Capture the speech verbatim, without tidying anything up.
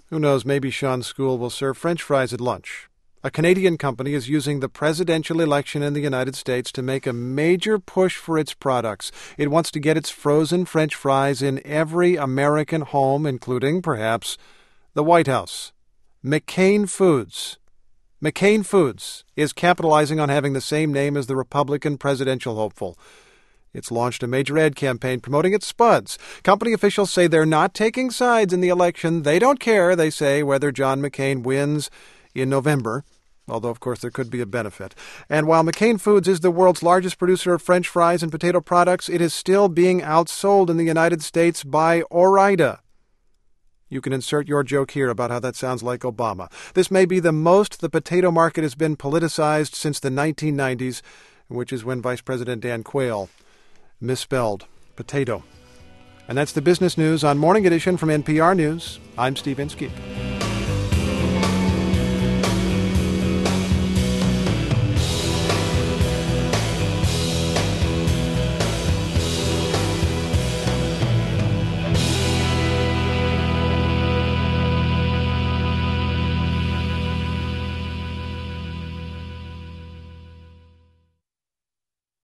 Who knows, maybe Sean's school will serve French fries at lunch. A Canadian company is using the presidential election in the United States to make a major push for its products. It wants to get its frozen French fries in every American home, including, perhaps, the White House. McCain Foods. McCain Foods is capitalizing on having the same name as the Republican presidential hopeful. It's launched a major ad campaign promoting its spuds. Company officials say they're not taking sides in the election. They don't care, they say, whether John McCain wins in November, although, of course, there could be a benefit. And while McCain Foods is the world's largest producer of French fries and potato products, it is still being outsold in the United States by Ore-Ida. You can insert your joke here about how that sounds like Obama. This may be the most the potato market has been politicized since the nineteen nineties, which is when Vice President Dan Quayle misspelled potato. And that's the business news on Morning Edition from N P R News. I'm Steve Inskeep.